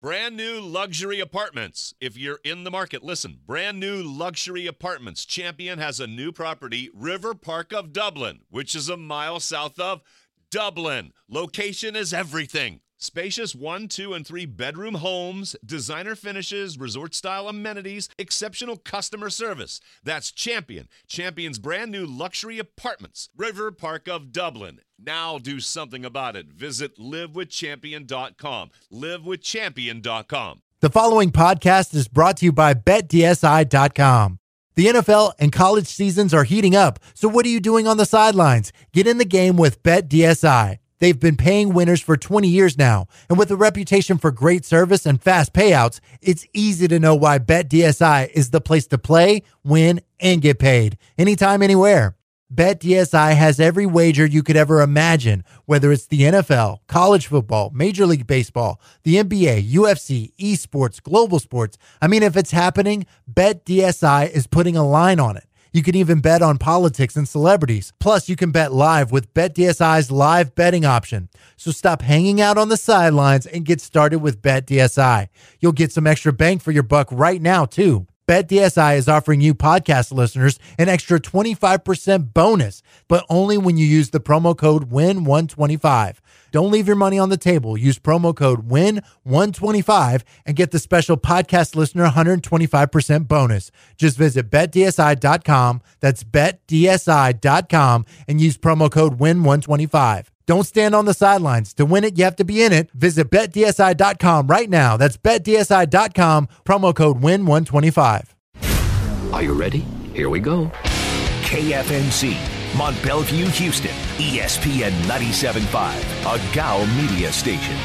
Brand new luxury apartments. If you're in the market, listen. Brand new luxury apartments. Champion has a new property, River Park of Dublin, which is a mile south of Dublin. Location is everything. Spacious 1, 2, and 3 bedroom homes, designer finishes, resort-style amenities, exceptional customer service. That's Champion. Champion's brand new luxury apartments, River Park of Dublin. Now do something about it. Visit livewithchampion.com. Livewithchampion.com. The following podcast is brought to you by BetDSI.com. The NFL and college seasons are heating up, so what are you doing on the sidelines? Get in the game with BetDSI. They've been paying winners for 20 years now, and with a reputation for great service and fast payouts, it's easy to know why BetDSI is the place to play, win, and get paid. Anytime, anywhere. BetDSI has every wager you could ever imagine, whether it's the NFL, college football, Major League Baseball, the NBA, UFC, esports, global sports. I mean, if it's happening, BetDSI is putting a line on it. You can even bet on politics and celebrities. Plus, you can bet live with BetDSI's live betting option. So stop hanging out on the sidelines and get started with BetDSI. You'll get some extra bang for your buck right now, too. BetDSI is offering you podcast listeners an extra 25% bonus, but only when you use the promo code WIN125. Don't leave your money on the table. Use promo code WIN125 and get the special podcast listener 125% bonus. Just visit BetDSI.com. That's BetDSI.com and use promo code WIN125. Don't stand on the sidelines. To win it, you have to be in it. Visit BetDSI.com right now. That's BetDSI.com, promo code WIN125. Are you ready? Here we go. KFNC, Mont Belvieu, Houston, ESPN 97.5, a Gow media station.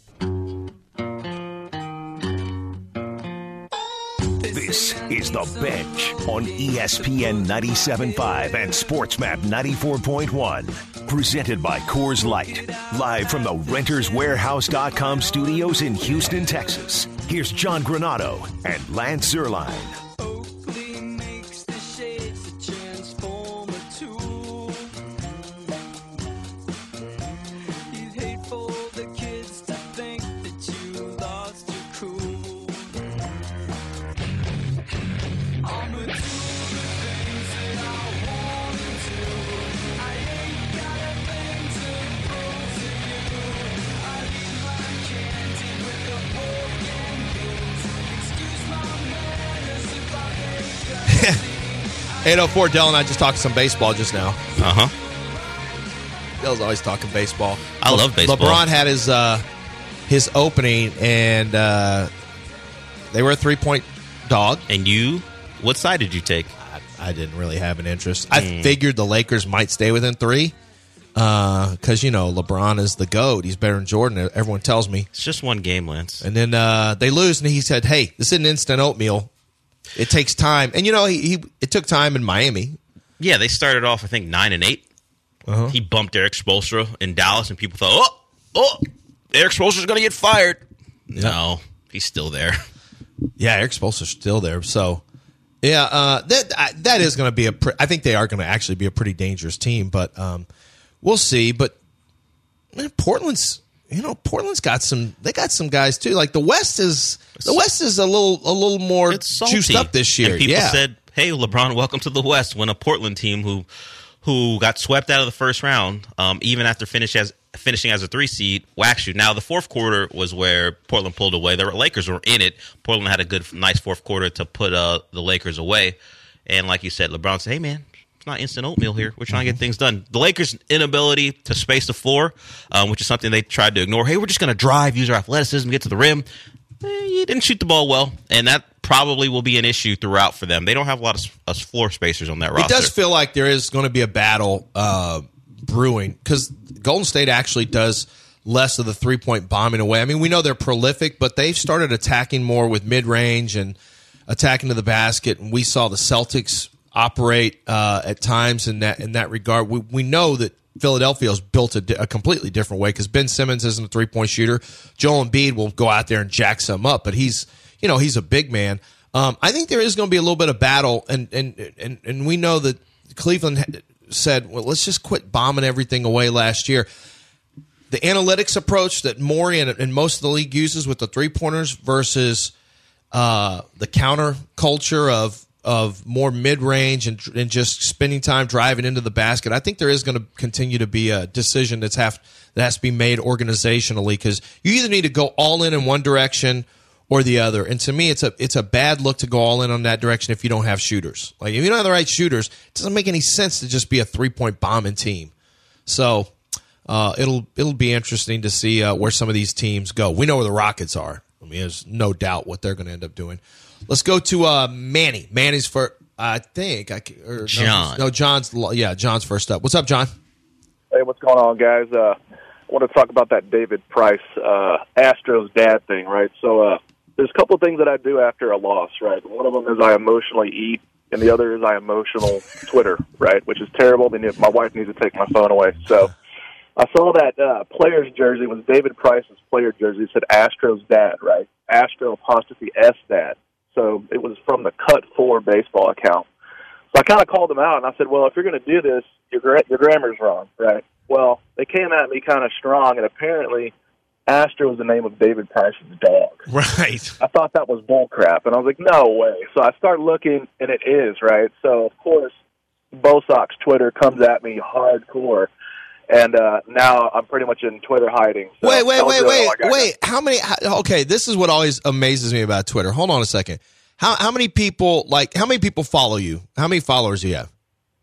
This is The Bench on ESPN 97.5 and SportsMap 94.1. Presented by Coors Light. Live from the RentersWarehouse.com studios in Houston, Texas. Here's John Granado and Lance Zierlein. .804, Dell and I just talked some baseball just now. Uh-huh. Dell's always talking baseball. I love baseball. LeBron had his opening, and they were a 3-point dog. And you, what side did you take? I didn't really have an interest. I figured the Lakers might stay within 3 because, LeBron is the GOAT. He's better than Jordan, everyone tells me. It's just one game, Lance. And then they lose, and he said, hey, this isn't instant oatmeal. It takes time. And, it took time in Miami. Yeah, they started off, I think, 9-8. Uh-huh. He bumped Eric Spoelstra in Dallas, and people thought, Eric Spoelstra's going to get fired. Yeah. No, he's still there. Yeah, Eric Spoelstra's still there. So, yeah, that is going to be I think they are going to actually be a pretty dangerous team, but we'll see. But Portland's got some guys too. Like the West is a little more juiced up this year. And people said, "Hey, LeBron, welcome to the West." When a Portland team who got swept out of the first round, even after finishing as a 3 seed, waxed you. Now the fourth quarter was where Portland pulled away. The Lakers were in it. Portland had a nice fourth quarter to put the Lakers away. And like you said, LeBron said, "Hey, man, it's not instant oatmeal here. We're trying to get things done." The Lakers' inability to space the floor, which is something they tried to ignore. Hey, we're just going to drive, use our athleticism, get to the rim. You didn't shoot the ball well, and that probably will be an issue throughout for them. They don't have a lot of floor spacers on that roster. It does feel like there is going to be a battle brewing because Golden State actually does less of the 3-point bombing away. I mean, we know they're prolific, but they've started attacking more with mid-range and attacking to the basket, and we saw the Celtics operate at times in that regard. We know that Philadelphia's built a completely different way because Ben Simmons isn't a 3-point shooter. Joel Embiid will go out there and jack some up, but he's a big man. I think there is going to be a little bit of battle, and we know that Cleveland said, well, let's just quit bombing everything away last year. the analytics approach that Morey and most of the league uses with the three-pointers versus the counter culture of more mid-range and just spending time driving into the basket, I think there is going to continue to be a decision that has to be made organizationally, because you either need to go all in one direction or the other. And to me, it's a bad look to go all in on that direction if you don't have shooters. Like, if you don't have the right shooters, it doesn't make any sense to just be a three-point bombing team. So it'll be interesting to see where some of these teams go. We know where the Rockets are. I mean, there's no doubt what they're going to end up doing. Let's go to Manny. Manny's for John. No, John's first up. What's up, John? Hey, what's going on, guys? I want to talk about that David Price Astros dad thing, right? So there's a couple of things that I do after a loss, right? One of them is I emotionally eat, and the other is I emotional Twitter, right? Which is terrible. My wife needs to take my phone away. So I saw that player's jersey was David Price's player jersey. It said Astros dad, right? Astro_S dad. So it was from the Cut 4 baseball account. So I kind of called them out, and I said, well, if you're going to do this, your grammar's wrong, right? Well, they came at me kind of strong, and apparently Astro is the name of David Price's dog. Right. I thought that was bull crap, and I was like, no way. So I start looking, and it is, right? So, of course, Bo Sox Twitter comes at me hardcore, and now I'm pretty much in Twitter hiding. So Wait. How many? Okay, this is what always amazes me about Twitter. Hold on a second. How many people follow you? How many followers do you have?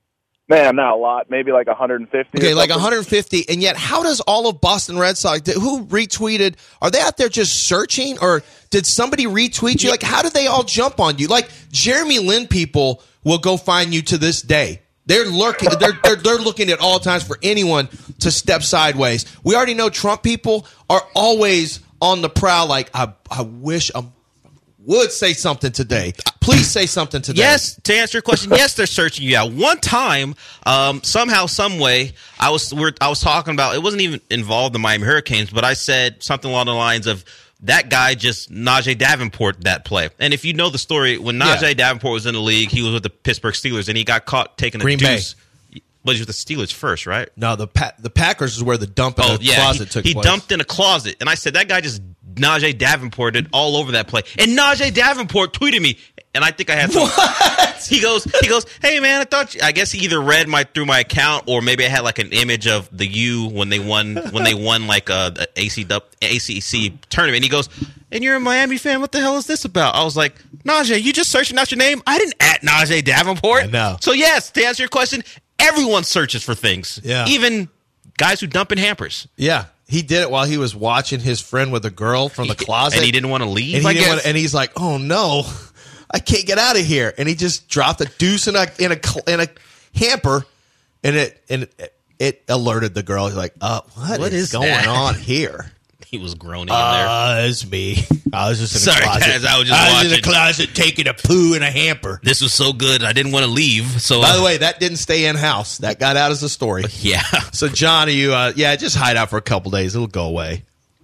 Man, not a lot. Maybe like 150. Okay, like 150. And yet, how does all of Boston Red Sox, who retweeted, are they out there just searching? Or did somebody retweet you? Like, how did they all jump on you? Like, Jeremy Lin people will go find you to this day. They're lurking. They're looking at all times for anyone to step sideways. We already know Trump people are always on the prowl. Like, I wish would say something today. Please say something today. Yes, to answer your question, yes, they're searching you out. One time, somehow, some way, I was talking about, it wasn't even involved in the Miami Hurricanes, but I said something along the lines of, that guy just Najee Davenport that play. And if you know the story, when Najee Davenport was in the league, he was with the Pittsburgh Steelers, and he got caught taking Green a deuce. But he was with the Steelers first, right? No, the Packers is where the dump in the closet took place. He dumped in a closet. And I said, that guy just Najee Davenported all over that play. And Najee Davenport tweeted me. And I think I had some. What? He goes, hey man, I guess he either read through my account, or maybe I had like an image of the U when they won like the ACC tournament. And he goes, and you're a Miami fan, what the hell is this about? I was like, Najee, you just searching out your name? I didn't at Najee Davenport. I know. So yes, to answer your question, everyone searches for things. Yeah. Even guys who dump in hampers. Yeah. He did it while he was watching his friend with a girl from the closet. And he didn't want to leave, and he's like, oh no, I can't get out of here. And he just dropped a deuce in a hamper, and it alerted the girl. He's like, what is going on here? He was groaning in there. It's me. I was just in the closet. Guys, I was in the closet taking a poo in a hamper. This was so good, I didn't want to leave. So, by the way, that didn't stay in house. That got out as a story. Yeah. So, John, are you? Just hide out for a couple days. It'll go away.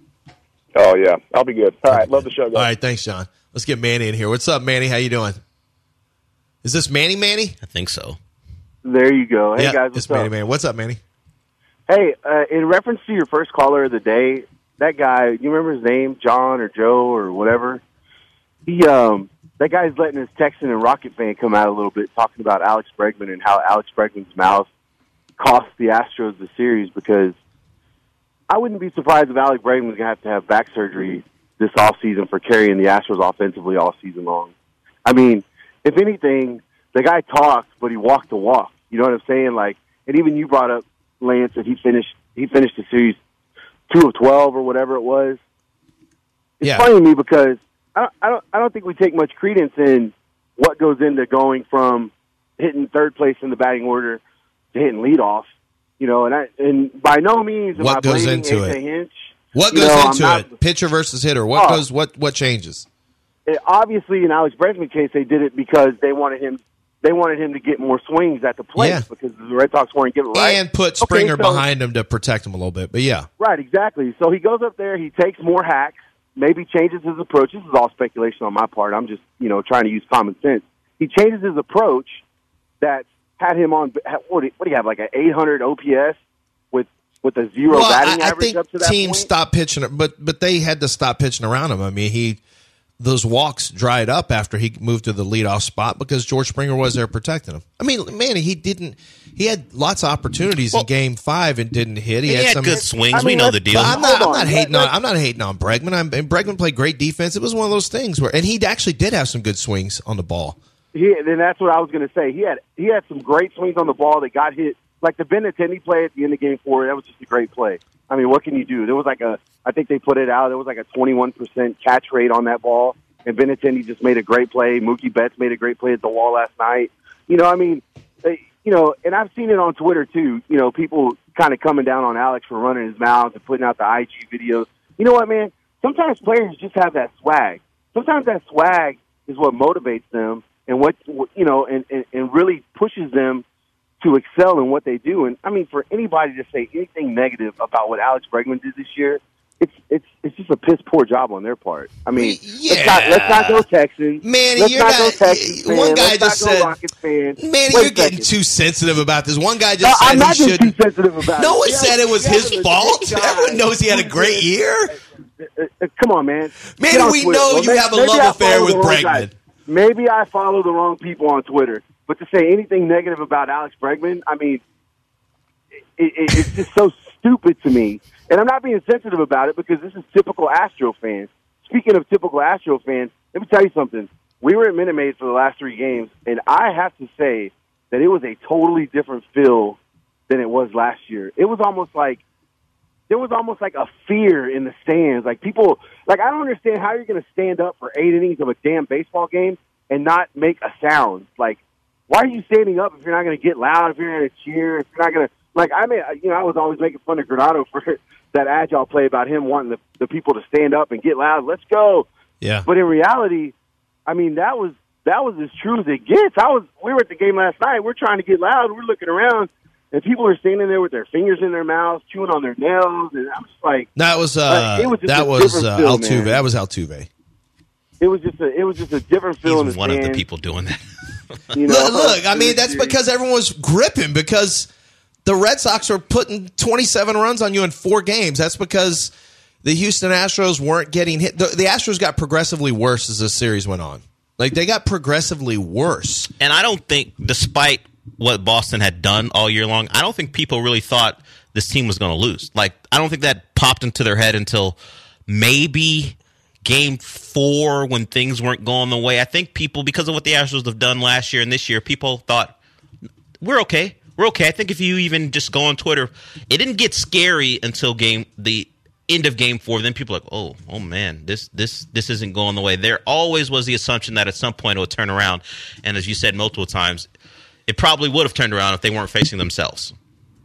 Oh yeah, I'll be good. All right, love the show, guys. All right, thanks, John. Let's get Manny in here. What's up, Manny? How you doing? Is this Manny? I think so. There you go. Hey, guys, it's Manny. What's up, Manny? Hey, in reference to your first caller of the day, that guy, you remember his name, John or Joe or whatever? That guy's letting his Texan and Rocket fan come out a little bit, talking about Alex Bregman and how Alex Bregman's mouth cost the Astros the series, because I wouldn't be surprised if Alex Bregman was going to have back surgery this offseason for carrying the Astros offensively all season long. I mean, if anything, the guy talked, but he walked the walk. You know what I'm saying? Like, and even you brought up, Lance, that he finished the series 2 of 12 or whatever it was. It's funny to me because I don't think we take much credence in what goes into going from hitting third place in the batting order to hitting leadoff. You know, and by no means am I blaming A.J. Hinch. What goes into it? Pitcher versus hitter. What changes? Obviously, in Alex Bregman's case, they did it because they wanted him to get more swings at the plate because the Red Sox weren't giving right. And put Springer behind him to protect him a little bit. But yeah. Right, exactly. So he goes up there, he takes more hacks, maybe changes his approach. This is all speculation on my part. I'm just, trying to use common sense. He changes his approach that had him on, what do you have, like an 800 OPS with with a 0 batting I average think up to that teams point. stopped pitching, but they had to stop pitching around him. I mean, those walks dried up after he moved to the leadoff spot because George Springer was there protecting him. I mean, man, he had lots of opportunities in Game 5 and didn't hit. He had good swings. I mean, we know the deal. I'm not hating on Bregman. And Bregman played great defense. It was one of those things and he actually did have some good swings on the ball. Then that's what I was going to say. He had some great swings on the ball that got hit. Like the Benintendi play at the end of Game 4, that was just a great play. I mean, what can you do? There was I think they put it out. There was like a 21% catch rate on that ball, and Benintendi just made a great play. Mookie Betts made a great play at the wall last night. And I've seen it on Twitter too. People kind of coming down on Alex for running his mouth and putting out the IG videos. You know what, man? Sometimes players just have that swag. Sometimes that swag is what motivates them and and really pushes them to excel in what they do. And I mean, for anybody to say anything negative about what Alex Bregman did this year, it's just a piss poor job on their part. I mean, let's not go Texans. Manny, let's not go Texans. One guy just said, Rockets fans. Manny, you're getting too sensitive about this. One guy just said I'm not he should. too sensitive about it. No one said it was his fault. Everyone knows he had a great year. Come on, man. Manny, we know you have a love affair with Bregman. Maybe I follow the wrong people on Twitter, but to say anything negative about Alex Bregman, I mean, it's just so stupid to me. And I'm not being sensitive about it because this is typical Astro fans. Speaking of typical Astro fans, let me tell you something. We were at Minute Maid for the last 3 games, and I have to say that it was a totally different feel than it was last year. It was almost like there was almost like a fear in the stands. Like people, I don't understand how you're going to stand up for 8 innings of a damn baseball game and not make a sound. Like, why are you standing up if you're not going to get loud, if you're not going to cheer, if you're not going to, I was always making fun of Granado for that agile play about him wanting the people to stand up and get loud. Let's go. Yeah. But in reality, I mean, that was as true as it gets. We were at the game last night. We're trying to get loud. We're looking around, and people are standing there with their fingers in their mouths, chewing on their nails, and I'm just like, that was Altuve. That was Altuve. It was just a different feel. He's one of the people doing that. Look, I mean, that's because everyone was gripping because the Red Sox were putting 27 runs on you in 4 games. That's because the Houston Astros weren't getting hit. The Astros got progressively worse as the series went on. Like, they got progressively worse. And I don't think, despite what Boston had done all year long, I don't think people really thought this team was going to lose. Like, I don't think that popped into their head until maybe Game 4 when things weren't going the way. I think people, because of what the Astros have done last year and this year, people thought, we're okay. We're okay. I think if you even just go on Twitter, it didn't get scary until the end of Game 4. Then people are like, oh man, this isn't going the way. There always was the assumption that at some point it would turn around. And as you said multiple times, it probably would have turned around if they weren't facing themselves.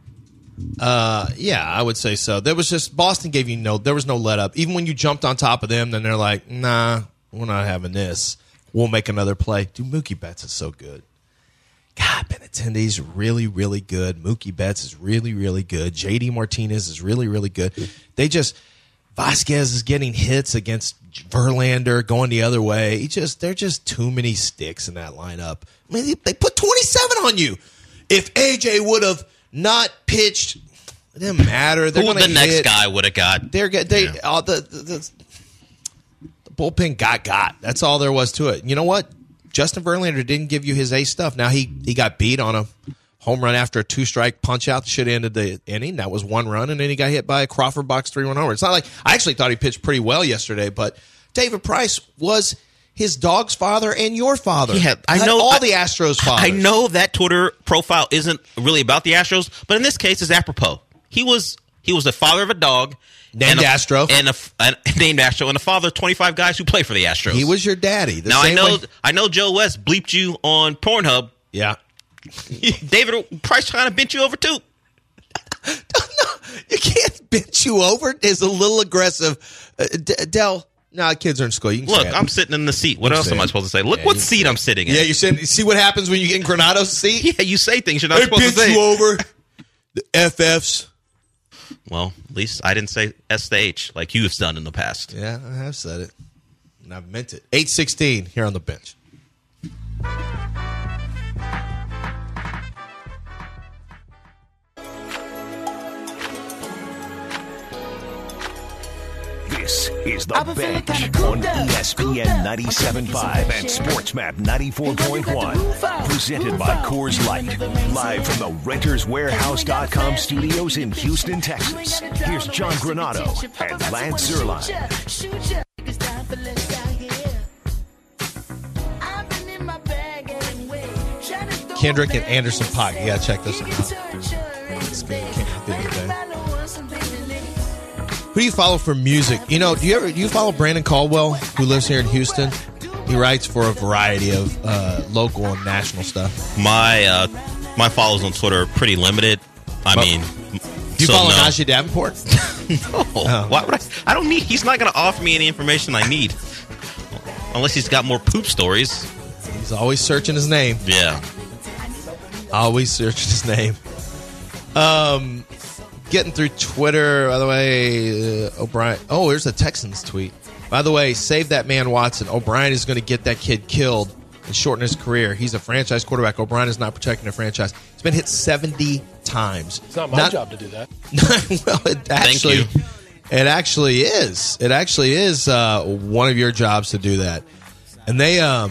Yeah, I would say so. There was just Boston gave you there was no let up. Even when you jumped on top of them, then they're like, nah, we're not having this. We'll make another play. Dude, Mookie Betts is so good. God, Benintendi's really, really good. Mookie Betts is really, really good. JD Martinez is really, really good. Vasquez is getting hits against Verlander going the other way. They're just too many sticks in that lineup. I mean, they put 27 on you. If AJ would have not pitched, it didn't matter. Who the next guy would have got? The bullpen got. That's all there was to it. You know what? Justin Verlander didn't give you his ace stuff. Now he got beat on a home run after a 2-strike punch out that should have ended the inning. That was 1 run, and then he got hit by a Crawford box 3-1 homer. It's not like I actually thought he pitched pretty well yesterday, but David Price was his dog's father and your father. Yeah, I know all the Astros fathers. I know that Twitter profile isn't really about the Astros, but in this case, it's apropos. He was the father of a dog. Named Astro. Named Astro, and a father of 25 guys who play for the Astros. He was your daddy. Now, I know Joe West bleeped you on Pornhub. Yeah. David Price kind of bent you over, too. No, you can't bent you over. It's a little aggressive. Dell, no, kids are in school. You can Look, I'm sitting in the seat. What else am I supposed to say? Look what seat I'm sitting in. Yeah, you see what happens when you get in Granado's seat? Yeah, you say things you're not supposed to say. Bent you over. The FFs. Well, at least I didn't say S to H like you've done in the past. Yeah, I have said it. And I've meant it. 8:16 here on the bench. This is The Bench on ESPN 97.5 and SportsMap 94.1. Presented by Coors Light. Live from the RentersWarehouse.com studios in Houston, Texas. Here's John Granado and Lance Zierlein. Kendrick and Anderson .Paak. You gotta check this out. It's good. Came out the other day. Who do you follow for music? You know, do you follow Brandon Caldwell, who lives here in Houston? He writes for a variety of local and national stuff. My follows on Twitter are pretty limited. I mean, you follow Najee Davenport? No. Oh. Why would I don't need. He's not going to offer me any information I need, unless he's got more poop stories. He's always searching his name. Yeah. Always searching his name. Getting through Twitter, by the way, O'Brien. Oh, here's a Texans tweet. By the way, save that man Watson. O'Brien is going to get that kid killed and shorten his career. He's a franchise quarterback. O'Brien is not protecting the franchise. He's been hit 70 times. It's not my job to do that. Well, it actually is. It actually is one of your jobs to do that. And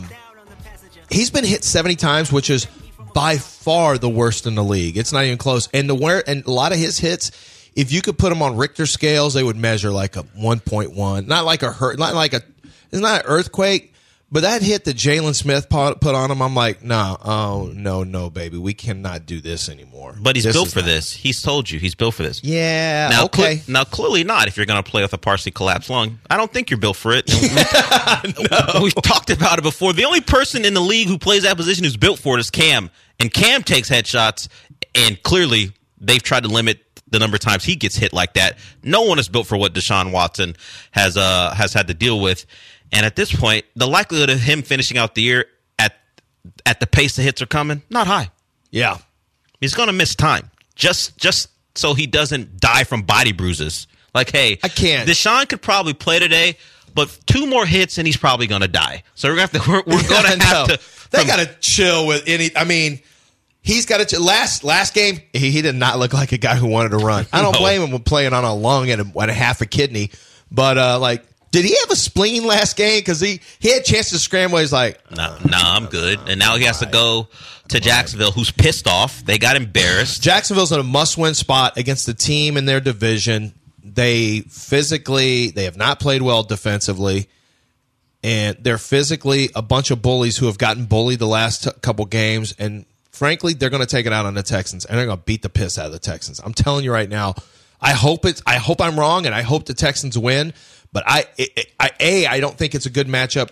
he's been hit 70 times, which is by far the worst in the league. It's not even close. And a lot of his hits, if you could put them on Richter scales, they would measure like a 1.1. Not like it's not an earthquake, but that hit that Jalen Smith put on him, I'm like, no, baby, we cannot do this anymore. But he's built for this. He's told you he's built for this. Yeah. Now, okay. Now, clearly not. If you're going to play with a partially collapsed lung, I don't think you're built for it. No. We've talked about it before. The only person in the league who plays that position who's built for it is Cam, and Cam takes headshots, and clearly they've tried to limit the number of times he gets hit like that. No one is built for what Deshaun Watson has had to deal with. And at this point, the likelihood of him finishing out the year at the pace the hits are coming, not high. Yeah. He's going to miss time just so he doesn't die from body bruises. Like, hey, I can't. Deshaun could probably play today, but 2 more hits and he's probably going to die. So we're going to have to. They got to chill with any. I mean, he's got to. Last game, he did not look like a guy who wanted to run. I don't blame him with playing on a lung and a half a kidney, but did he have a spleen last game? Because he had a chance to scramble. He's like, no, I'm good. And now he has to go to Jacksonville, who's pissed off. They got embarrassed. Jacksonville's in a must-win spot against the team in their division. They have not played well defensively, and they're physically a bunch of bullies who have gotten bullied the last couple games. And frankly, they're going to take it out on the Texans, and they're going to beat the piss out of the Texans. I'm telling you right now. I hope I'm wrong, and I hope the Texans win. But I don't think it's a good matchup.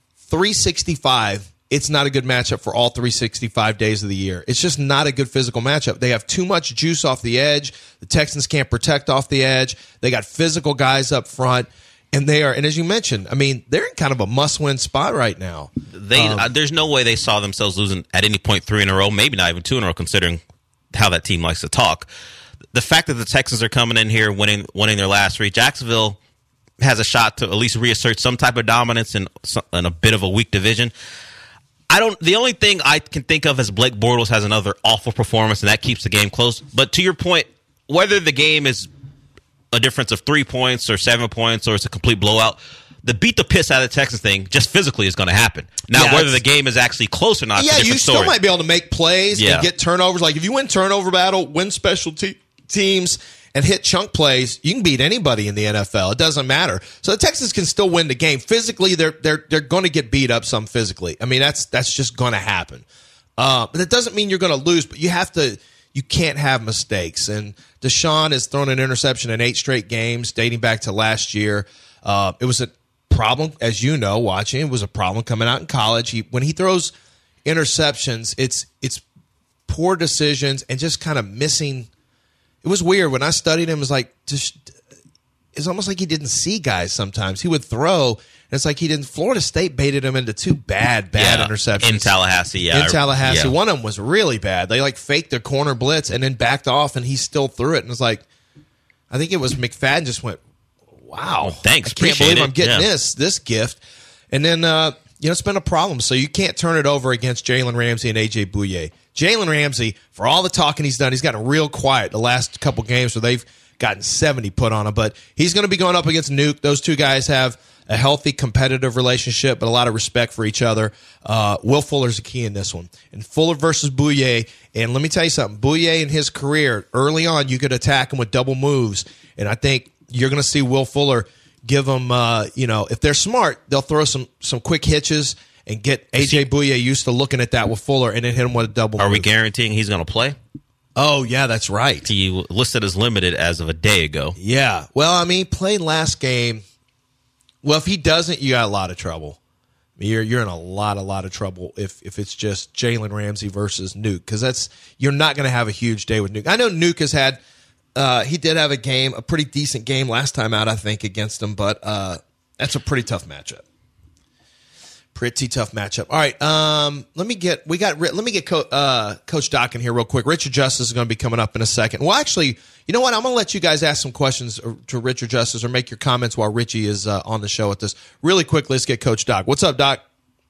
365, it's not a good matchup for all 365 days of the year. It's just not a good physical matchup. They have too much juice off the edge. The Texans can't protect off the edge. They got physical guys up front. And and as you mentioned, I mean, they're in kind of a must-win spot right now. There's no way they saw themselves losing at any point 3 in a row, maybe not even 2 in a row, considering how that team likes to talk. The fact that the Texans are coming in here winning their last 3, Jacksonville has a shot to at least reassert some type of dominance in a bit of a weak division. The only thing I can think of is Blake Bortles has another awful performance, and that keeps the game close. But to your point, whether the game is a difference of 3 points or 7 points or it's a complete blowout, the beat the piss out of the Texans thing just physically is going to happen. Now, whether the game is actually close or not, yeah, it's a different story. You still might be able to make plays and get turnovers. Like if you win turnover battle, win special teams, and hit chunk plays, you can beat anybody in the NFL. It doesn't matter. So the Texans can still win the game. Physically, they're going to get beat up some physically. I mean, that's just going to happen. But that doesn't mean you're going to lose, but you can't have mistakes. And Deshaun has thrown an interception in 8 straight games dating back to last year. It was a problem, as you know, watching. It was a problem coming out in college. When he throws interceptions, it's poor decisions and just kind of missing. It was weird. When I studied him, it was like it's almost like he didn't see guys sometimes. He would throw, and it's like Florida State baited him into 2 bad interceptions. In Tallahassee, yeah. In Tallahassee. Yeah. One of them was really bad. They faked their corner blitz and then backed off, and he still threw it. And it was like, I think it was McFadden just went, wow. Well, thanks. I can't believe I'm getting this gift. And then, it's been a problem. So you can't turn it over against Jalen Ramsey and A.J. Bouye. Jalen Ramsey, for all the talking he's done, he's gotten real quiet the last couple games where they've gotten 70 put on him. But he's going to be going up against Nuke. Those two guys have a healthy competitive relationship, but a lot of respect for each other. Will Fuller's a key in this one. And Fuller versus Bouye. And let me tell you something. Bouye in his career, early on, you could attack him with double moves. And I think you're going to see Will Fuller give them, if they're smart, they'll throw some quick hitches and get A.J. Bouye used to looking at that with Fuller and then hit him with a double move. Are we guaranteeing he's going to play? Oh, yeah, that's right. He listed as limited as of a day ago. Yeah. Well, I mean, played last game. Well, if he doesn't, you got a lot of trouble. I mean, you're in a lot of trouble if it's just Jalen Ramsey versus Nuke, because you're not going to have a huge day with Nuke. I know Nuke has had he did have a pretty decent game last time out, I think, against him, but that's a pretty tough matchup. Pretty tough matchup. All right, let me get Coach Doc in here real quick. Richard Justice is going to be coming up in a second. Well, actually, you know what? I'm going to let you guys ask some questions to Richard Justice or make your comments while Richie is on the show with us. Really quick, let's get Coach Doc. What's up, Doc?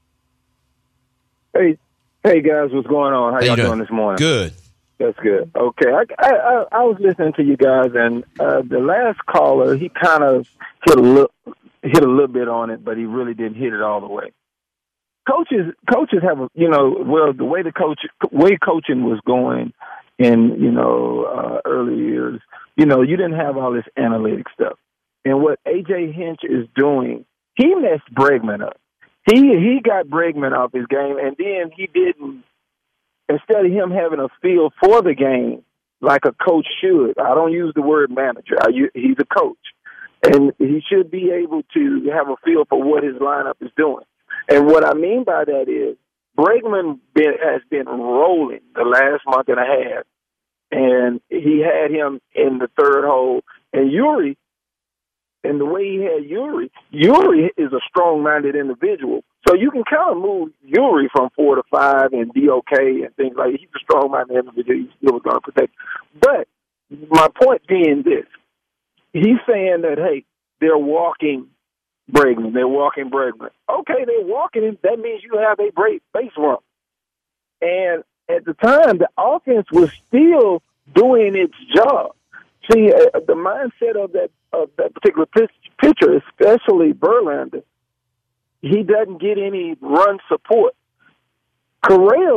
Hey guys, what's going on? How y'all doing this morning? Good. That's good. Okay, I was listening to you guys, and the last caller, he kind of hit a little bit on it, but he really didn't hit it all the way. Coaches have the way coaching was going in early years. You didn't have all this analytic stuff, and what AJ Hinch is doing, he messed Bregman up. He got Bregman off his game, and then he didn't. Instead of him having a feel for the game like a coach should, I don't use the word manager. He's a coach, and he should be able to have a feel for what his lineup is doing. And what I mean by that is Bregman has been rolling the last month and a half, and he had him in the third hole. And Uri, and the way he had Uri is a strong-minded individual. So you can kind of move Uri from 4 to 5 and be okay and things like that. He's a strong-minded individual. He's still going to protect. But my point being this, he's saying that, hey, they're walking Bregman. They're walking Bregman. Okay, they're walking him. That means you have a great base run. And at the time, the offense was still doing its job. See, the mindset of that particular pitcher, especially Verlander, he doesn't get any run support. Correa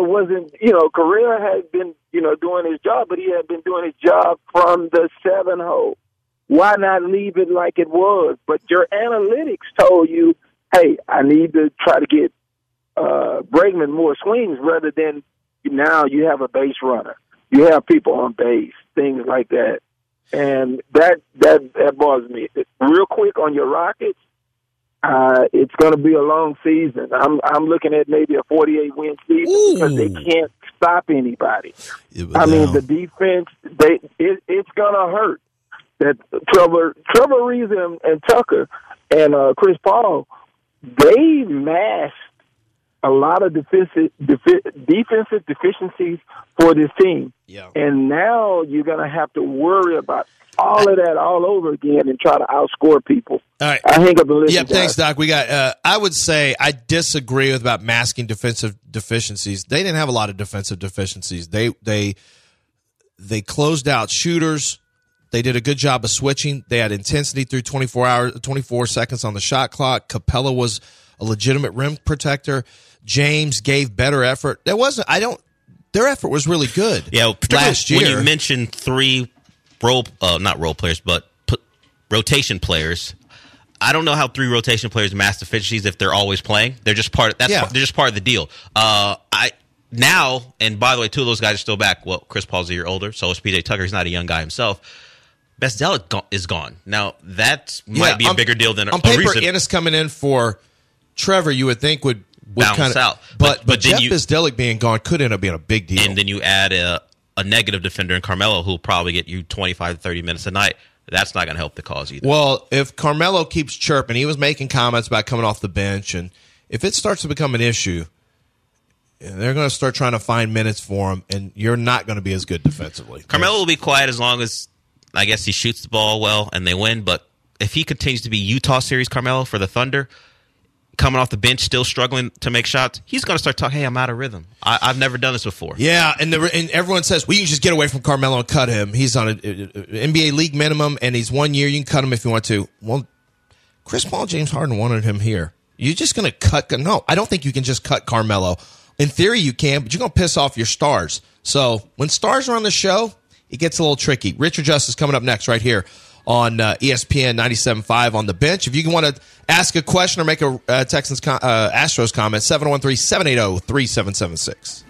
had been, doing his job, but he had been doing his job from the 7 hole. Why not leave it like it was? But your analytics told you, hey, I need to try to get Bregman more swings rather than now you have a base runner. You have people on base, things like that. And that bothers me. Real quick on your Rockets, it's going to be a long season. I'm looking at maybe a 48-win season because they can't stop anybody. I mean, the defense, it's going to hurt. That Trevor Ariza and Tucker and Chris Paul, they masked a lot of defensive deficiencies for this team. Yeah. And now you're going to have to worry about all of that all over again and try to outscore people. All right. I hang up and listen. Yeah, thanks, Doc. We got. I would say I disagree with about masking defensive deficiencies. They didn't have a lot of defensive deficiencies. They closed out shooters. They did a good job of switching. They had intensity through 24 seconds on the shot clock. Capella was a legitimate rim protector. James gave better effort. Their effort was really good. Yeah, last year. When you mentioned 3 not role players, but rotation players, I don't know how 3 rotation players mask deficiencies if they're always playing. They're just part. They're just part of the deal. Now, and by the way, 2 of those guys are still back. Well, Chris Paul's a year older, so is PJ Tucker. He's not a young guy himself. Best-Delic is gone. Now, that might be a bigger deal than on paper, Ennis coming in for Trevor, you would think would balance out. But Jeff Best-Delic being gone could end up being a big deal. And then you add a negative defender in Carmelo who will probably get you 25 to 30 minutes a night. That's not going to help the cause either. Well, if Carmelo keeps chirping, he was making comments about coming off the bench, and if it starts to become an issue, they're going to start trying to find minutes for him, and you're not going to be as good defensively. Carmelo will be quiet as long as, I guess, he shoots the ball well and they win, but if he continues to be Utah Series Carmelo for the Thunder, coming off the bench, still struggling to make shots, he's going to start talking, hey, I'm out of rhythm. I've never done this before. Yeah, and everyone says, well, you can just get away from Carmelo and cut him. He's on an NBA league minimum, and he's 1 year. You can cut him if you want to. Well, Chris Paul, James Harden wanted him here. You're just going to cut? No, I don't think you can just cut Carmelo. In theory, you can, but you're going to piss off your stars. So when stars are on the show, it gets a little tricky. Richard Justice coming up next right here on ESPN 97.5 on the bench. If you want to ask a question or make a Texans Astros comment, 713-780-3776.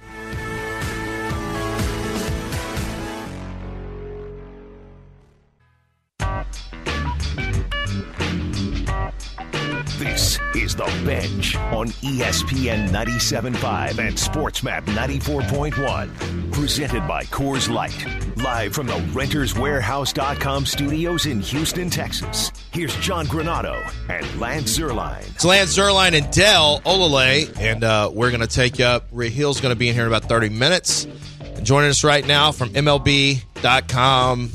This is The Bench on ESPN 97.5 and SportsMap 94.1. Presented by Coors Light. Live from the RentersWarehouse.com studios in Houston, Texas. Here's John Granado and Lance Zierlein. It's Lance Zierlein and Del Olale, and we're going to take you up. Ray Hill's going to be in here in about 30 minutes. And joining us right now from MLB.com,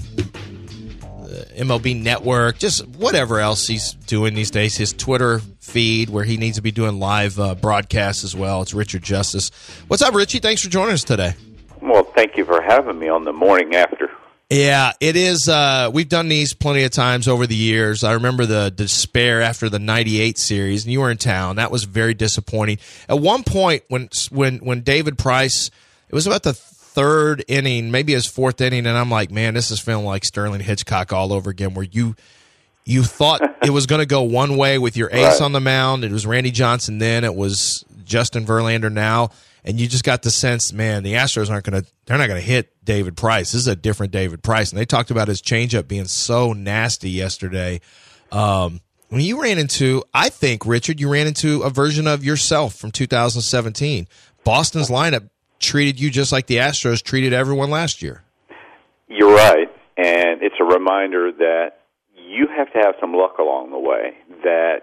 MLB Network, just whatever else he's doing these days, his Twitter feed where he needs to be doing live broadcasts as well. It's Richard Justice. What's up, Richie? Thanks for joining us today. Well, thank you for having me on the morning after. Yeah, it is. We've done these plenty of times over the years. I remember the despair after the 98 series, and you were in town. That was very disappointing. At one point, when David Price, it was about the third inning, maybe his fourth inning, and I'm like, man, this is feeling like Sterling Hitchcock all over again, where you thought it was going to go one way with your ace on the mound. It was Randy Johnson then. It was Justin Verlander now. And you just got the sense, man, the Astros they're not going to hit David Price. This is a different David Price. And they talked about his changeup being so nasty yesterday. When you ran into, I think, Richard, you ran into a version of yourself from 2017. Boston's lineup treated you just like the Astros treated everyone last year. You're right. And it's a reminder that you have to have some luck along the way. That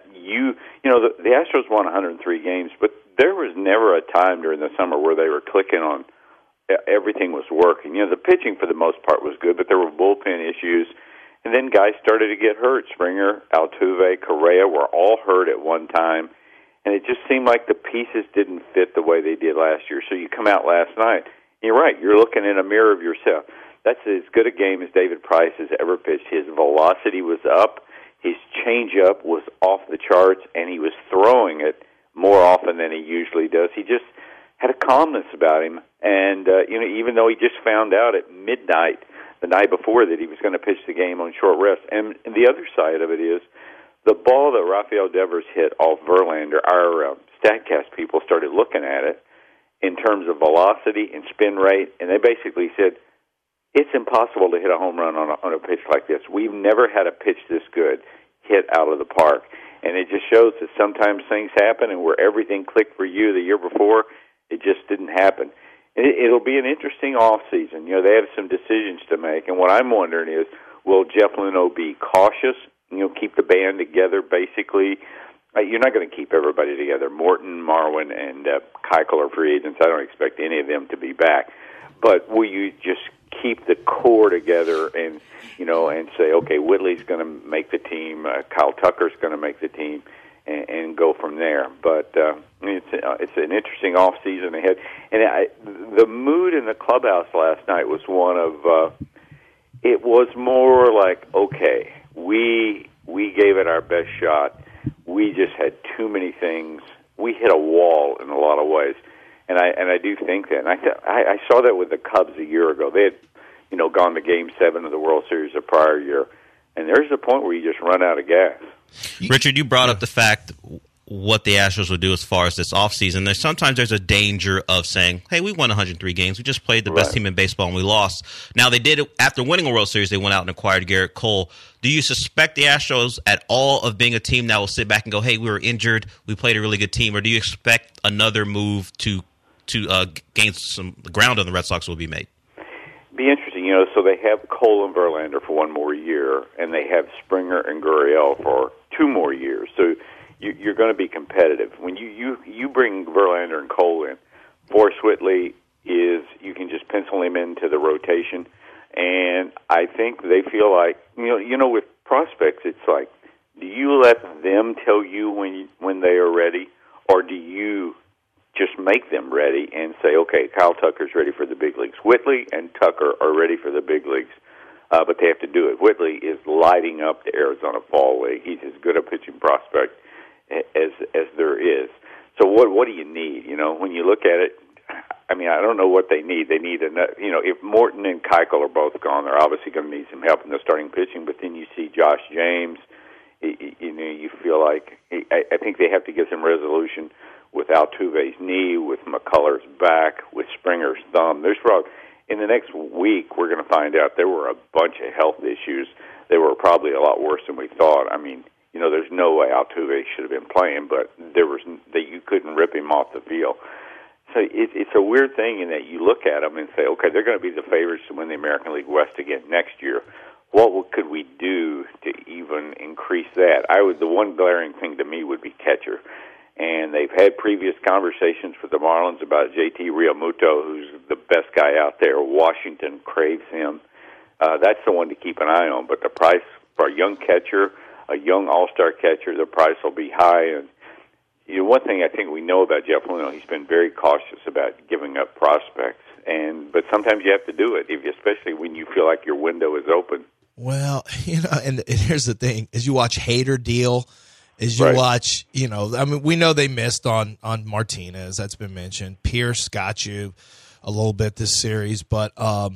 the Astros won 103 games, but there was never a time during the summer where they were clicking on everything was working. The pitching for the most part was good, but there were bullpen issues, and then guys started to get hurt. Springer, Altuve, Correa were all hurt at one time, and it just seemed like the pieces didn't fit the way they did last year. So you come out last night, and you're right, you're looking in a mirror of yourself. That's as good a game as David Price has ever pitched. His velocity was up, his changeup was off the charts, and he was throwing it more often than he usually does. He just had a calmness about him, and even though he just found out at midnight the night before that he was going to pitch the game on short rest. And the other side of it is the ball that Rafael Devers hit off Verlander. Our StatCast people started looking at it in terms of velocity and spin rate, and they basically said it's impossible to hit a home run on a pitch like this. We've never had a pitch this good hit out of the park. And it just shows that sometimes things happen, and where everything clicked for you the year before, it just didn't happen. It'll be an interesting off season. They have some decisions to make, and what I'm wondering is, will Jeff Luhnow be cautious? Keep the band together. Basically, you're not going to keep everybody together. Morton, Marwin, and Keuchel are free agents. I don't expect any of them to be back. But will you just keep the core together and say, okay, Whitley's going to make the team, Kyle Tucker's going to make the team, and go from there. But it's an interesting off season ahead. And the mood in the clubhouse last night was one of it was more like, okay, we gave it our best shot. We just had too many things. We hit a wall in a lot of ways, and I do think that. And I saw that with the Cubs a year ago. They had gone to Game 7 of the World Series the prior year, and there's a point where you just run out of gas. Richard, you brought up the fact what the Astros would do as far as this offseason. Sometimes there's a danger of saying, hey, we won 103 games. We just played the best team in baseball, and we lost. Now, they did it after winning a World Series. They went out and acquired Garrett Cole. Do you suspect the Astros at all of being a team that will sit back and go, hey, we were injured, we played a really good team, or do you expect another move to gain some ground on the Red Sox will be made? Be interesting, so they have Cole and Verlander for one more year, and they have Springer and Gurriel for 2 more years. So you're going to be competitive. When you bring Verlander and Cole in, Forrest Whitley you can just pencil him into the rotation, and I think they feel like, with prospects, it's like Do you let them tell you when they are ready, or do you just make them ready and say, okay, Kyle Tucker's ready for the big leagues. Whitley and Tucker are ready for the big leagues, but they have to do it. Whitley is lighting up the Arizona Fall League. He's as good a pitching prospect as there is. So what do you need? You know, when you look at it, I mean, I don't know what they need. They need if Morton and Keuchel are both gone, they're obviously going to need some help in the starting pitching. But then you see Josh James. You feel like I think they have to get some resolution with Altuve's knee, with McCullers' back, with Springer's thumb. In the next week, we're going to find out there were a bunch of health issues. They were probably a lot worse than we thought. I mean, there's no way Altuve should have been playing, but you couldn't rip him off the field. So it's a weird thing in that you look at them and say, okay, they're going to be the favorites to win the American League West again next year. What could we do to even increase that? The one glaring thing to me would be catcher. And they've had previous conversations with the Marlins about JT Realmuto, who's the best guy out there. Washington craves him. That's the one to keep an eye on. But the price for a young catcher, a young all-star catcher, the price will be high. And one thing I think we know about Jeff Luhnow, he's been very cautious about giving up prospects. But sometimes you have to do it, especially when you feel like your window is open. Well, and here's the thing: as you watch Hader deal, as you watch, I mean, we know they missed on Martinez. That's been mentioned. Pierce got you a little bit this series, but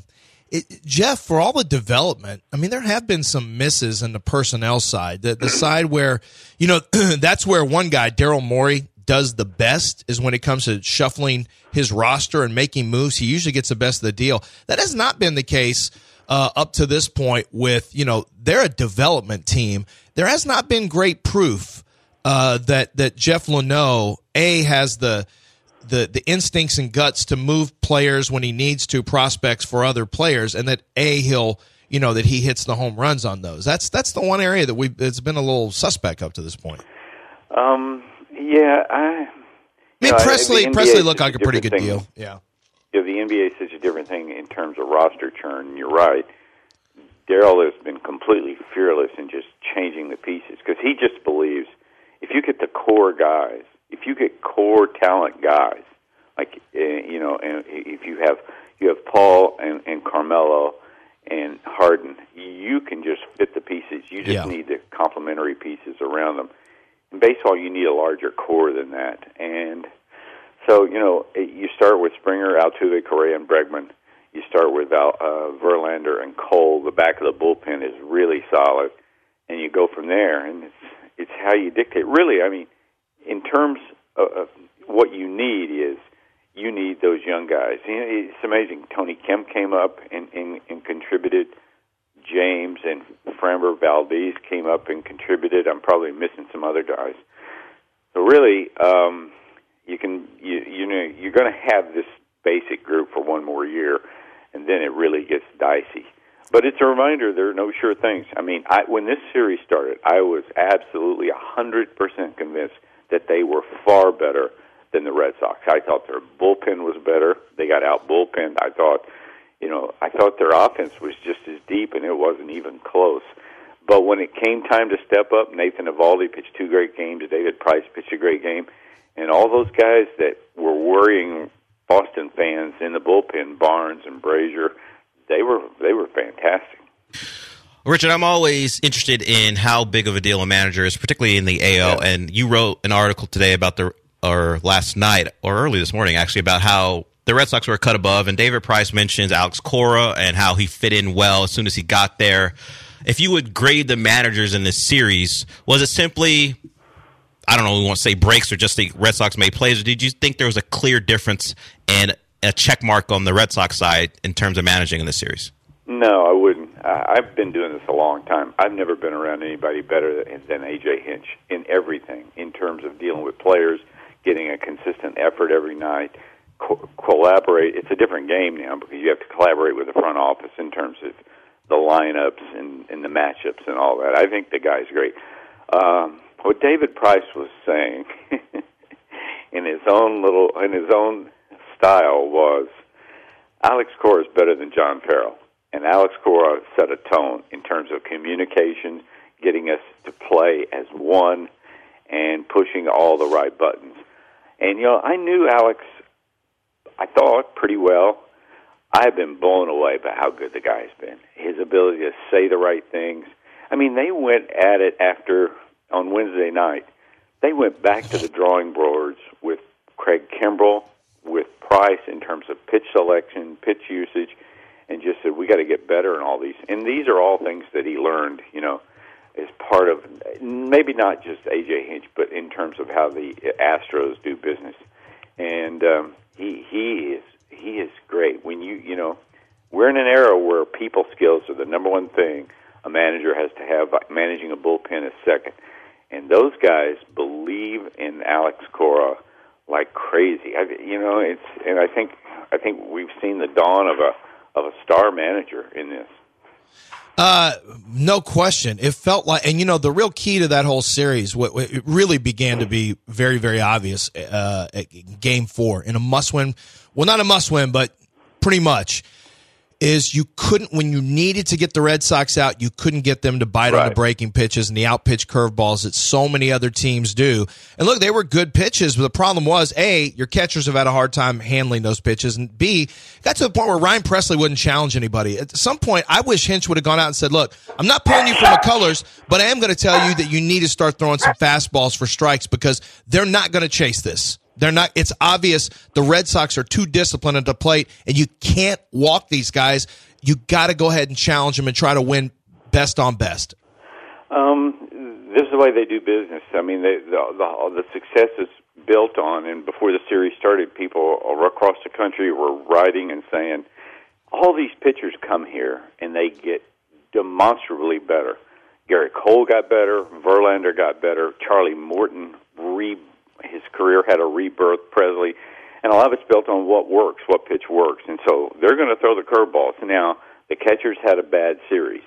Jeff, for all the development, I mean, there have been some misses in the personnel side. The side where, that's where one guy, Daryl Morey, does the best is when it comes to shuffling his roster and making moves. He usually gets the best of the deal. That has not been the case up to this point with, they're a development team. There has not been great proof that Jeff Luhnow, has the instincts and guts to move players when he needs to, prospects for other players, and that he'll, that he hits the home runs on those. That's the one area that it's been a little suspect up to this point. Presley looked like a pretty good deal. Yeah. The NBA is such a different thing in terms of roster churn. You're right. Daryl has been completely fearless in just changing the pieces because he just believes if you get the core guys, if you get core talent guys, like and if you have Paul and Carmelo and Harden, you can just fit the pieces. You just need the complementary pieces around them. In baseball, you need a larger core than that, and so you start with Springer, Altuve, Correa, and Bregman. You start with Verlander and Cole. The back of the bullpen is really solid, and you go from there. And it's how you dictate. Really, I mean, in terms of what you need is you need those young guys. It's amazing. Tony Kemp came up and contributed. James and Framber Valdez came up and contributed. I'm probably missing some other guys. So really, you're going to have this basic group for one more year, and then it really gets dicey. But it's a reminder there are no sure things. I mean, when this series started, I was absolutely 100% convinced that they were far better than the Red Sox. I thought their bullpen was better. They got out bullpenned. I thought their offense was just as deep, and it wasn't even close. But when it came time to step up, Nathan Eovaldi pitched 2 great games. David Price pitched a great game. And all those guys that were worrying Boston fans in the bullpen, Barnes and Brazier, they were fantastic. Richard, I'm always interested in how big of a deal a manager is, particularly in the AL. Yeah. And you wrote an article today or last night, or early this morning, actually, about how the Red Sox were cut above, and David Price mentions Alex Cora and how he fit in well as soon as he got there. If you would grade the managers in this series, was it simply, I don't know, we want to say breaks or just the Red Sox made plays, or did you think there was a clear difference and a check mark on the Red Sox side in terms of managing in this series? No, I wouldn't. I've been doing this a long time. I've never been around anybody better than A.J. Hinch in everything, in terms of dealing with players, getting a consistent effort every night, collaborate. It's a different game now because you have to collaborate with the front office in terms of the lineups and the matchups and all that. I think the guy's great. What David Price was saying in his own style was Alex Cora is better than John Farrell. And Alex Cora set a tone in terms of communication, getting us to play as one and pushing all the right buttons. And, I knew Alex, I thought, pretty well. I have been blown away by how good the guy's been. His ability to say the right things. I mean, they went at it on Wednesday night. They went back to the drawing boards with Craig Kimbrell, with Price in terms of pitch selection, pitch usage, and just said, we got to get better in all these. And these are all things that he learned, as part of maybe not just A.J. Hinch, but in terms of how the Astros do business. And he is great. When we're in an era where people skills are the number one thing a manager has to have. Managing a bullpen is second. And those guys believe in Alex Cora like crazy. I think we've seen the dawn of a star manager in this. No question. It felt like, and the real key to that whole series, it really began to be very, very obvious at Game 4 in a must-win. Well, not a must-win, but pretty much. Is you couldn't, when you needed to get the Red Sox out, you couldn't get them to bite on the breaking pitches and the out-pitch curveballs that so many other teams do. And look, they were good pitches, but the problem was, A, your catchers have had a hard time handling those pitches, and B, got to the point where Ryan Presley wouldn't challenge anybody. At some point, I wish Hinch would have gone out and said, look, I'm not pulling you from McCullers, but I am going to tell you that you need to start throwing some fastballs for strikes because they're not going to chase this. They're not. It's obvious the Red Sox are too disciplined at the plate, and you can't walk these guys. You got to go ahead and challenge them and try to win best on best. This is the way they do business. I mean, the success is built on, and before the series started, people across the country were writing and saying, all these pitchers come here, and they get demonstrably better. Garrett Cole got better. Verlander got better. Charlie Morton his career had a rebirth, Presley, and a lot of it's built on what works, what pitch works, and so they're going to throw the curveballs. Now, the catchers had a bad series,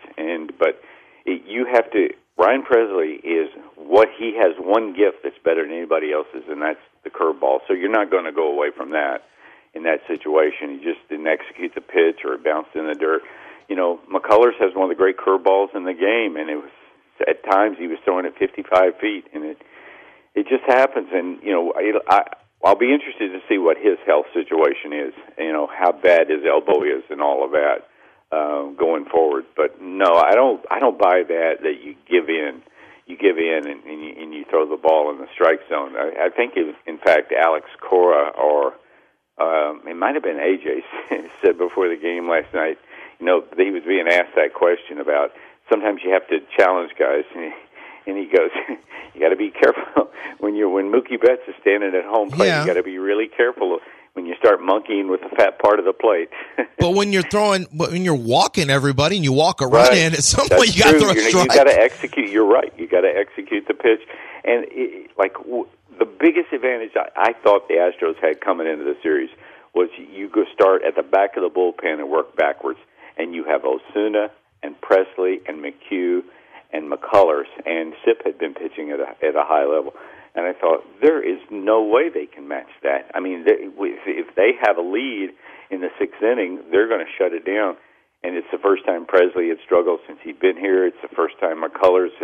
you have to. Ryan Presley he has one gift that's better than anybody else's, and that's the curveball. So you're not going to go away from that in that situation. He just didn't execute the pitch, or it bounced in the dirt. McCullers has one of the great curveballs in the game, and it was at times he was throwing it 55 feet, and it just happens, and I'll be interested to see what his health situation is. How bad his elbow is, and all of that going forward. But no, I don't buy that you give in. You give in and you throw the ball in the strike zone. I think in fact Alex Cora or it might have been AJ said before the game last night. He was being asked that question about sometimes you have to challenge guys. And he goes, you got to be careful when Mookie Betts is standing at home plate. You got to be really careful when you start monkeying with the fat part of the plate. But when you're walking everybody and you walk a run in, at some point you got to throw a strike. You got to execute. You're right. You got to execute the pitch. And the biggest advantage I thought the Astros had coming into the series was you go start at the back of the bullpen and work backwards, and you have Osuna and Presley and McHugh and McCullers, and Sip had been pitching at a high level. And I thought, there is no way they can match that. I mean, if they have a lead in the sixth inning, they're going to shut it down. And it's the first time Presley had struggled since he'd been here. It's the first time McCullers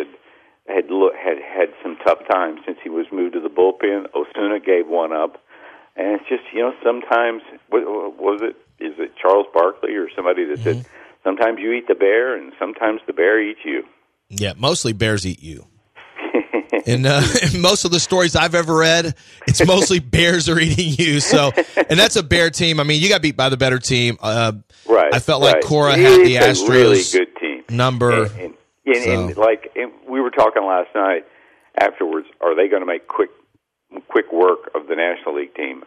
had some tough times since he was moved to the bullpen. Osuna gave one up. And it's just, sometimes, is it Charles Barkley or somebody that said, sometimes you eat the bear and sometimes the bear eats you. Yeah, mostly bears eat you. And most of the stories I've ever read, it's mostly bears are eating you. So, and that's a bear team. I mean, you got beat by the better team. Right. I felt like Cora had the Astros really good team number. And we were talking last night afterwards. Are they going to make quick work of the National League team?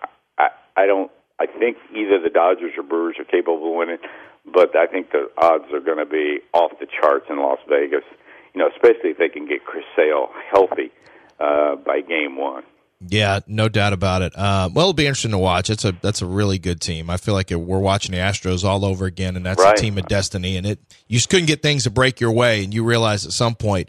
I think either the Dodgers or Brewers are capable of winning, but I think the odds are going to be off the charts in Las Vegas. Especially if they can get Chris Sale healthy by Game 1. Yeah, no doubt about it. It'll be interesting to watch. That's a really good team. I feel like we're watching the Astros all over again, and that's a team of destiny. And you just couldn't get things to break your way, and you realize at some point,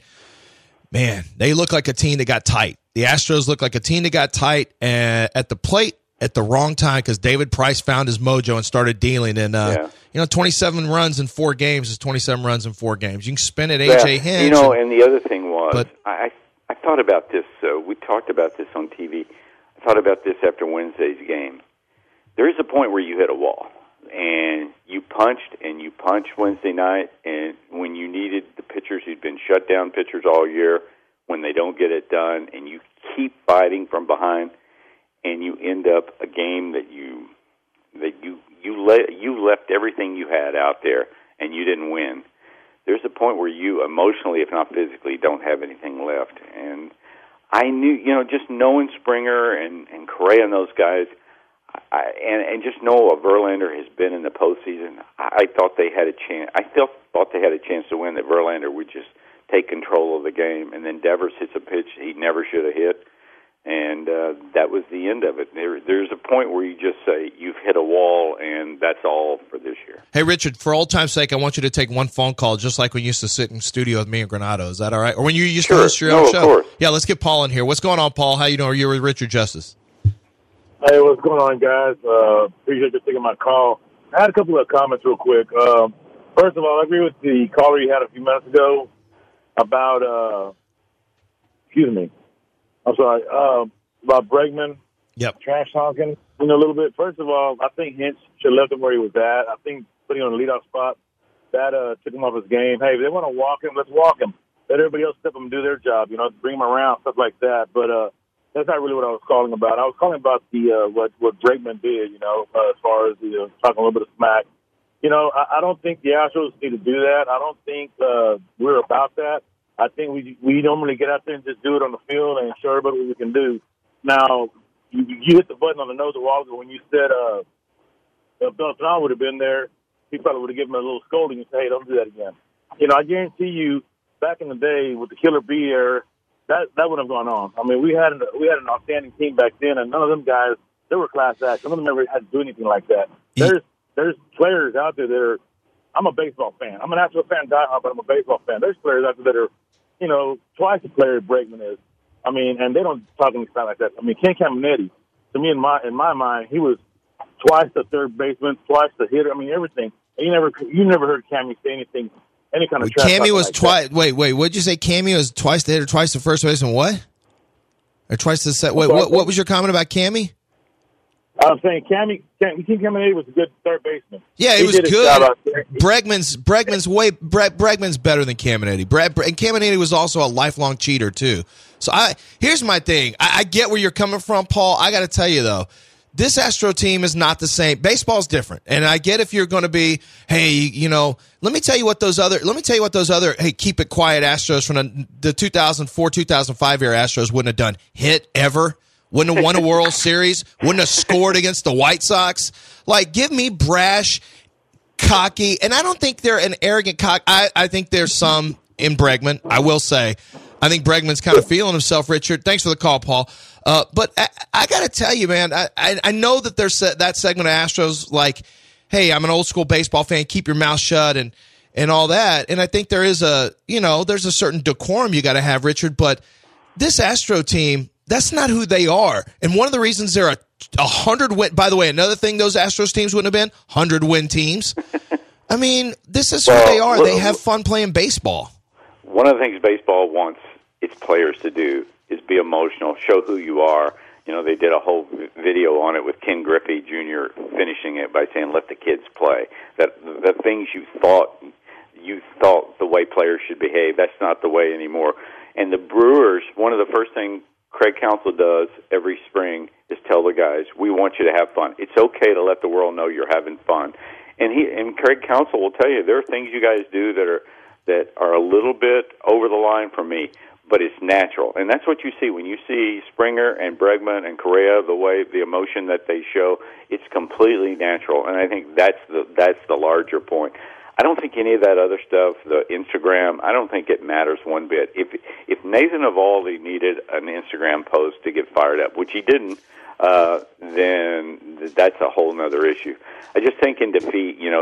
man, they look like a team that got tight. The Astros look like a team that got tight at the plate, at the wrong time because David Price found his mojo and started dealing. And, 27 runs in 4 games is 27 runs in 4 games. You can spin it A.J. Hinch. And the other thing was, I thought about this. We talked about this on TV. I thought about this after Wednesday's game. There is a point where you hit a wall. And you punched Wednesday night, and when you needed the pitchers who'd been shut down pitchers all year, when they don't get it done, and you keep fighting from behind, and you end up a game that you left everything you had out there, and you didn't win. There's a point where you emotionally, if not physically, don't have anything left. And I knew, just knowing Springer and Correa and those guys, and just know Verlander has been in the postseason. I thought they had a chance. I thought they had a chance to win. That Verlander would just take control of the game, and then Devers hits a pitch he never should have hit, and that was the end of it. There's a point where you just say you've hit a wall, and that's all for this year. Hey, Richard, for old time's sake, I want you to take one phone call, just like when you used to sit in studio with me and Granado. Is that all right? Or when you used to host your own show? Of course. Yeah, let's get Paul in here. What's going on, Paul? How you doing? You're with Richard Justice. Hey, what's going on, guys? Appreciate you taking my call. I had a couple of comments real quick. First of all, I agree with the caller you had a few minutes ago about, about Bregman. Yep. Trash talking, a little bit. First of all, I think Hinch should have left him where he was at. I think putting him on the leadoff spot, that took him off his game. Hey, if they want to walk him, let's walk him. Let everybody else step him and do their job, bring him around, stuff like that. But, that's not really what I was calling about. I was calling about the what Bregman did, as far as talking a little bit of smack. I don't think the Astros need to do that. I don't think we're about that. I think we normally get out there and just do it on the field and show everybody what we can do. Now, you hit the button on the nose a while ago when you said if Bill Brown would have been there, he probably would have given him a little scolding and said, hey, don't do that again. I guarantee you, back in the day with the Killer B era, that would have gone on. I mean, we had an outstanding team back then, and none of them guys, they were class acts. None of them ever had to do anything like that. There's players out there that are, I'm a baseball fan. I'm an Astros fan, diehard, but I'm a baseball fan. There's players out there that are, twice the player Bregman is. I mean, and they don't talk anything like that. I mean, Ken Caminiti, to me, in my mind, he was twice the third baseman, twice the hitter. I mean, everything. And you never heard Cammy say anything. Any kind of Cammy was like twice. Wait, what did you say? Cammy was twice the hitter, twice the first baseman. What? Or twice the set? Wait, what was your comment about Cammy? I'm saying Ken Caminiti was a good third baseman. Yeah, he was good. Bregman's better than Caminiti. And Caminiti was also a lifelong cheater too. So here's my thing. I get where you're coming from, Paul. I got to tell you though. This Astro team is not the same. Baseball's different. And I get if you're going to be, hey, let me tell you what those other, hey, keep it quiet Astros from the 2004, 2005 era Astros wouldn't have done. Hit ever. Wouldn't have won a World Series. Wouldn't have scored against the White Sox. Like, give me brash, cocky. And I don't think they're an arrogant cock. I think there's some in Bregman. I will say. I think Bregman's kind of feeling himself, Richard. Thanks for the call, Paul. But I got to tell you, man, I know that there's that segment of Astros like, hey, I'm an old school baseball fan. Keep your mouth shut and all that. And I think there is there's a certain decorum you got to have, Richard. But this Astro team, that's not who they are. And one of the reasons they're a 100-win. By the way, another thing those Astros teams wouldn't have been 100-win teams. I mean, this is who they are. They have fun playing baseball. One of the things baseball wants its players to do is be emotional, show who you are. They did a whole video on it with Ken Griffey Jr. finishing it by saying, let the kids play. That the things you thought the way players should behave, that's not the way anymore. And the Brewers, one of the first things Craig Counsell does every spring is tell the guys, we want you to have fun. It's okay to let the world know you're having fun. And Craig Counsell will tell you, there are things you guys do that are a little bit over the line for me, but it's natural. And that's what you see. When you see Springer and Bregman and Correa, the emotion that they show, it's completely natural. And I think that's the larger point. I don't think any of that other stuff, the Instagram, I don't think it matters one bit. If Nathan Eovaldi needed an Instagram post to get fired up, which he didn't, then that's a whole other issue. I just think in defeat, we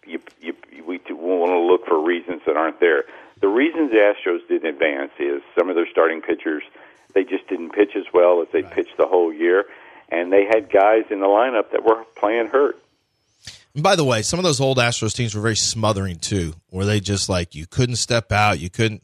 want to look for reasons that aren't there. The reasons the Astros didn't advance is some of their starting pitchers, they just didn't pitch as well as they pitched the whole year. And and they had guys in the lineup that were playing hurt. And by the way, some of those old Astros teams were very smothering too, where they just you couldn't step out, you couldn't,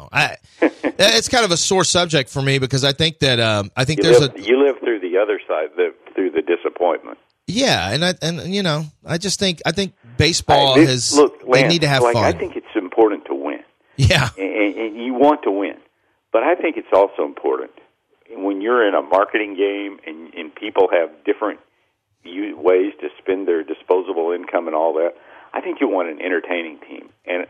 it's kind of a sore subject for me because I think that you live through the other side, through the disappointment. Yeah, I think baseball they need to have fun. I think it's important to win. Yeah, and you want to win, but I think it's also important when you're in a marketing game and people have different ways to spend their disposable income and all that. I think you want an entertaining team, and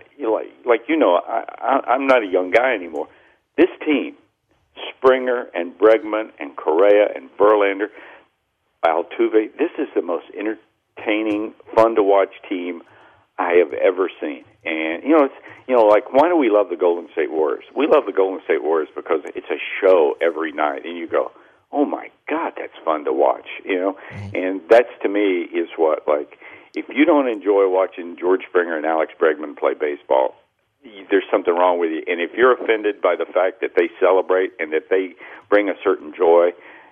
I'm not a young guy anymore. This team, Springer and Bregman and Correa and Verlander, Altuve, this is the most entertaining, fun to watch team I have ever seen. And why do we love the Golden State Warriors? We love the Golden State Warriors because it's a show every night, and you go, oh my God, that's fun to watch, And that's, to me, is what, if you don't enjoy watching George Springer and Alex Bregman play baseball, there's something wrong with you. And if you're offended by the fact that they celebrate and that they bring a certain joy,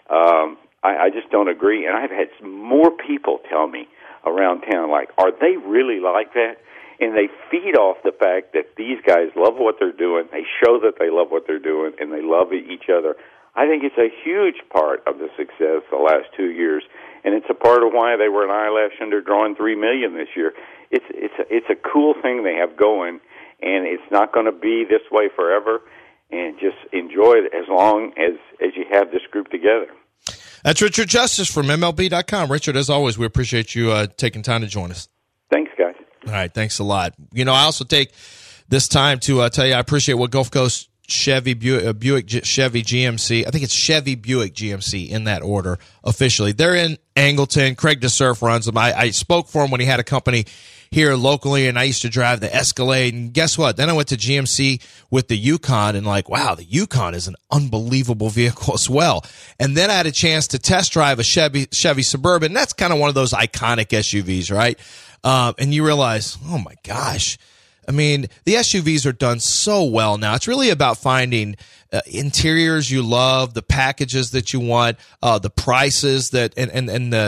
I just don't agree. And I've had more people tell me around town, are they really like that? And they feed off the fact that these guys love what they're doing. They show that they love what they're doing, and they love each other. I think it's a huge part of the success the last 2 years, and it's a part of why they were an eyelash under drawing $3 million this year. It's a cool thing they have going, and it's not going to be this way forever. And just enjoy it as long as you have this group together. That's Richard Justice from MLB.com. Richard, as always, we appreciate you taking time to join us. Thanks, guys. All right, thanks a lot. I also take this time to tell you I appreciate what Gulf Coast Chevy Buick Chevy GMC. I think it's Chevy Buick GMC in that order officially. They're in Angleton. Craig DeSurf runs them. I spoke for him when he had a company here locally, and I used to drive the Escalade. And guess what? Then I went to GMC with the Yukon, and wow, the Yukon is an unbelievable vehicle as well. And then I had a chance to test drive a Chevy Suburban. That's kind of one of those iconic SUVs, right? And you realize, oh my gosh. The SUVs are done so well now. It's really about finding interiors you love, the packages that you want, the prices that, and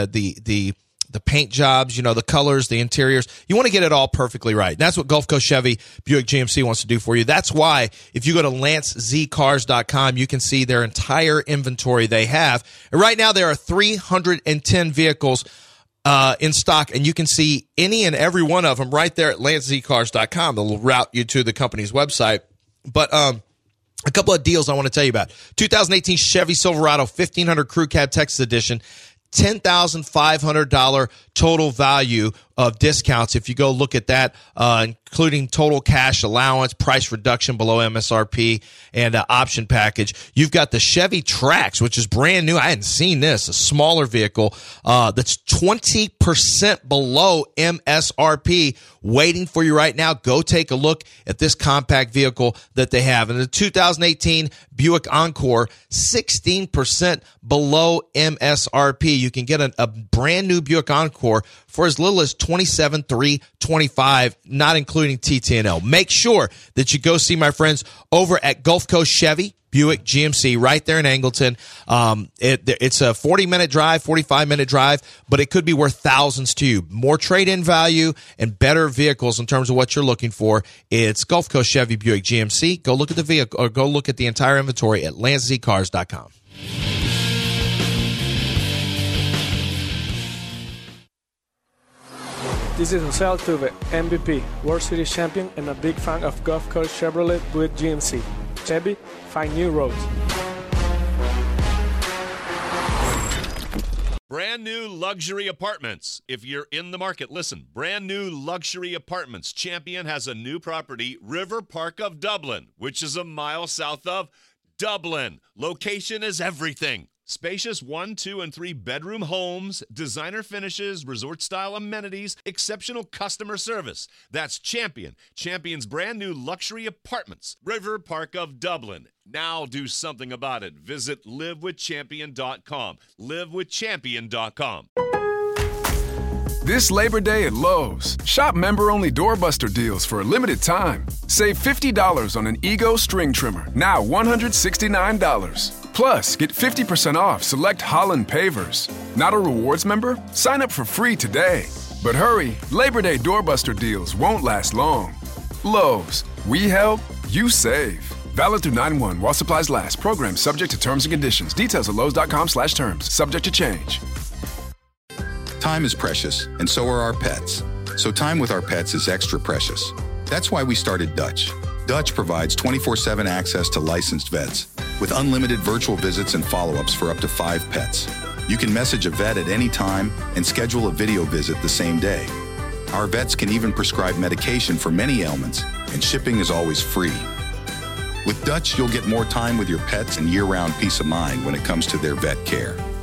the paint jobs, the colors, the interiors. You want to get it all perfectly right. And that's what Gulf Coast Chevy Buick GMC wants to do for you. That's why if you go to LanceZCars.com, you can see their entire inventory they have. And right now there are 310 vehicles in stock, and you can see any and every one of them right there at LanceZCars.com. They'll route you to the company's website. But a couple of deals I want to tell you about. 2018 Chevy Silverado 1500 Crew Cab Texas Edition. $10,500 total value of discounts. If you go look at that, including total cash allowance, price reduction below MSRP, and option package. You've got the Chevy Trax, which is brand new. I hadn't seen this. A smaller vehicle that's 20% below MSRP waiting for you right now. Go take a look at this compact vehicle that they have. And the 2018 Buick Encore, 16% below MSRP. You can get a brand new Buick Encore for as little as $27,325, not including TTNL. Make sure that you go see my friends over at Gulf Coast Chevy Buick GMC right there in Angleton. It's a 40-minute drive, 45-minute drive, but it could be worth thousands to you. More trade-in value and better vehicles in terms of what you're looking for. It's Gulf Coast Chevy Buick GMC. Go look at the vehicle, or go look at the entire inventory at LanceZCars.com. This is Jose Altuve, MVP, World Series champion, and a big fan of Gulf Coast Chevrolet Buick GMC. Chevy, find new roads. Brand new luxury apartments. If you're in the market, listen. Brand new luxury apartments. Champion has a new property, River Park of Dublin, which is a mile south of Dublin. Location is everything. Spacious 1, 2, and 3 bedroom homes, designer finishes, resort-style amenities, exceptional customer service. That's Champion. Champion's brand new luxury apartments. River Park of Dublin. Now do something about it. Visit livewithchampion.com. Livewithchampion.com. This Labor Day at Lowe's, shop member-only doorbuster deals for a limited time. Save $50 on an Ego string trimmer, now $169. Plus, get 50% off select Holland pavers. Not a rewards member? Sign up for free today. But hurry, Labor Day doorbuster deals won't last long. Lowe's, we help, you save. Valid through 9/1 while supplies last. Program subject to terms and conditions. Details at Lowe's.com/terms. Subject to change. Time is precious, and so are our pets. So time with our pets is extra precious. That's why we started Dutch. Dutch provides 24/7 access to licensed vets with unlimited virtual visits and follow-ups for up to 5 pets. You can message a vet at any time and schedule a video visit the same day. Our vets can even prescribe medication for many ailments, and shipping is always free. With Dutch, you'll get more time with your pets and year-round peace of mind when it comes to their vet care.